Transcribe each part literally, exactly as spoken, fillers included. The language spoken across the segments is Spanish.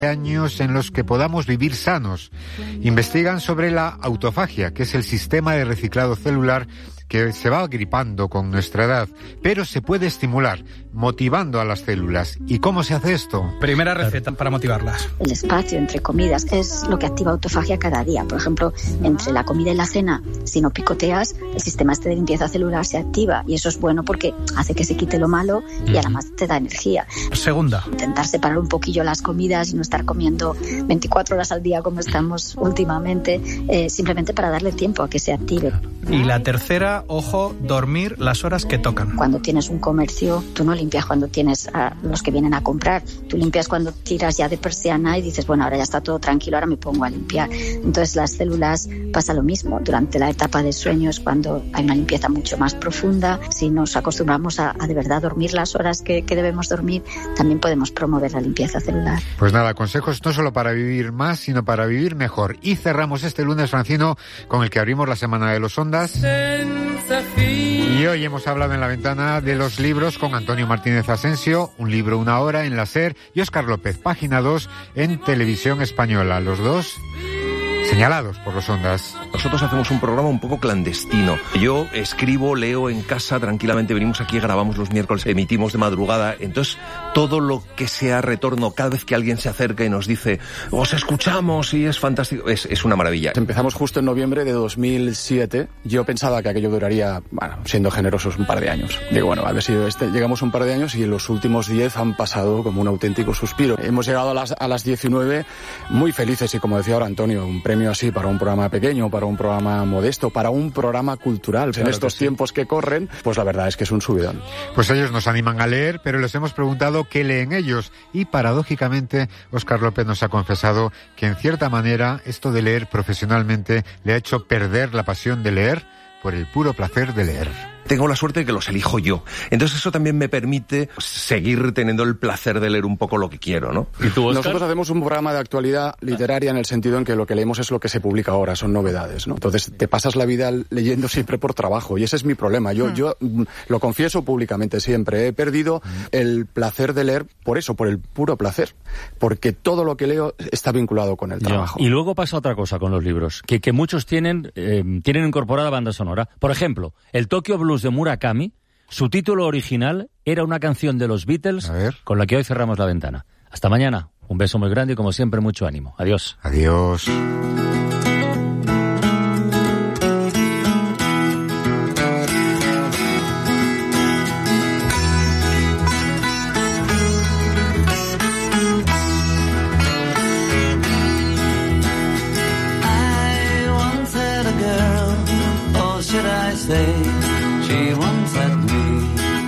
años en los que podamos vivir sanos. Investigan sobre la autofagia, que es el sistema de reciclado celular que se va agripando con nuestra edad, pero se puede estimular, motivando a las células. ¿Y cómo se hace esto? Primera receta para motivarlas. El espacio entre comidas es lo que activa autofagia cada día. Por ejemplo, entre la comida y la cena, si no picoteas, el sistema este de limpieza celular se activa, y eso es bueno porque hace que se quite lo malo y además te da energía. Segunda. Intentar separar un poquillo las comidas y no estar comiendo veinticuatro horas al día como estamos últimamente, eh, simplemente para darle tiempo a que se active. Y la tercera, ojo, dormir las horas que tocan. Cuando tienes un comercio, tú no limpias cuando tienes a los que vienen a comprar. Tú limpias cuando tiras ya de persiana y dices, bueno, ahora ya está todo tranquilo, ahora me pongo a limpiar. Entonces las células pasa lo mismo. Durante la etapa de sueño es cuando hay una limpieza mucho más profunda. Si nos acostumbramos a, a de verdad dormir las horas que, que debemos dormir, también podemos promover la limpieza celular. Pues nada, consejos no solo para vivir más, sino para vivir mejor. Y cerramos este lunes, Francino, con el que abrimos la Semana de los Ondas. Y hoy hemos hablado en La Ventana de los libros con Antonio Martínez Asensio, Un libro, una hora en la SER, y Óscar López, Página dos en Televisión Española. Los dos señalados por los Ondas. Nosotros hacemos un programa un poco clandestino. Yo escribo, leo en casa, tranquilamente venimos aquí, grabamos los miércoles, emitimos de madrugada. Entonces, todo lo que sea retorno, cada vez que alguien se acerca y nos dice, os escuchamos y es fantástico, es, es una maravilla. Empezamos justo en noviembre de dos mil siete. Yo pensaba que aquello duraría, bueno, siendo generosos, un par de años. Digo, bueno, a ver si este, llegamos un par de años y los últimos diez han pasado como un auténtico suspiro. Hemos llegado a las, a las diecinueve muy felices y, como decía ahora Antonio, un premio así para un programa pequeño, para un programa modesto, para un programa cultural. Claro, en estos que sí. tiempos que corren, pues la verdad es que es un subidón. Pues ellos nos animan a leer, pero les hemos preguntado qué leen ellos. Y paradójicamente, Óscar López nos ha confesado que en cierta manera esto de leer profesionalmente le ha hecho perder la pasión de leer por el puro placer de leer. Tengo la suerte de que los elijo yo. Entonces eso también me permite seguir teniendo el placer de leer un poco lo que quiero, ¿no? ¿Y tú, Óscar? Nosotros hacemos un programa de actualidad literaria en el sentido en que lo que leemos es lo que se publica ahora, son novedades, ¿no? Entonces te pasas la vida leyendo siempre por trabajo y ese es mi problema. Yo, mm. yo lo confieso públicamente siempre, he perdido mm. el placer de leer por eso, por el puro placer. Porque todo lo que leo está vinculado con el trabajo. Ya. Y luego pasa otra cosa con los libros, que, que muchos tienen, eh, tienen incorporada banda sonora. Por ejemplo, el Tokyo Blues de Murakami, su título original era una canción de los Beatles con la que hoy cerramos La Ventana. Hasta mañana. Un beso muy grande y, como siempre, mucho ánimo. Adiós. Adiós. She once had me.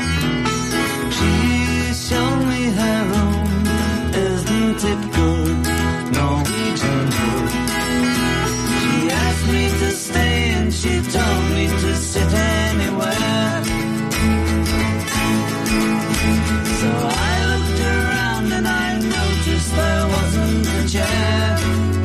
She showed me her room. Isn't it good? Norwegian wood. She asked me to stay and she told me to sit anywhere. So I looked around and I noticed there wasn't a chair.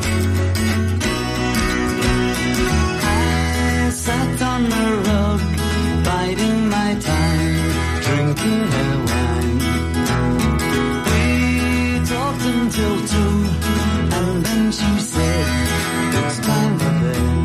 I sat on the rug, biding my time, drinking her wine. We talked until two, and then she said, it's time for bed.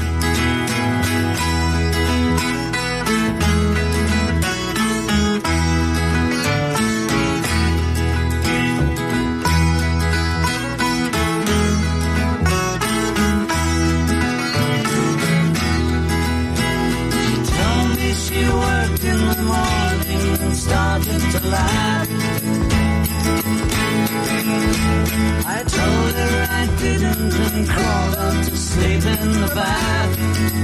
She worked in the morning and started to laugh. I told her I didn't and crawled out to sleep in the bath.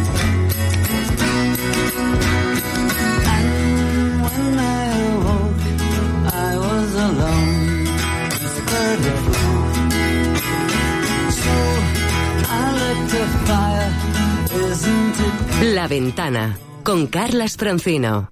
And when I awoke, I was alone, this bird had flown. So I lit the fire, isn't it? La Ventana, con Carlas Francino.